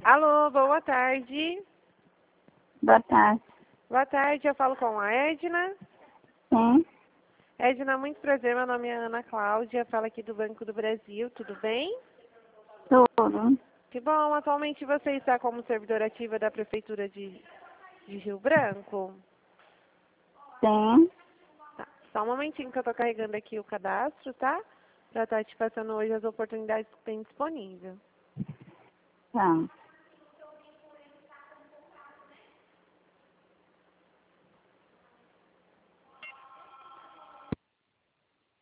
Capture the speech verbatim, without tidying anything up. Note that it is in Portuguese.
Alô, boa tarde. Boa tarde. Boa tarde, eu falo com a Edna. Sim, Edna, muito prazer, meu nome é Ana Cláudia, falo aqui do Banco do Brasil, tudo bem? tudo. Que bom, atualmente você está como servidora ativa da Prefeitura de, de Rio Branco? Sim, Tá, só um momentinho que eu estou carregando aqui o cadastro, tá? Para estar te passando hoje as oportunidades que tem disponível. tá.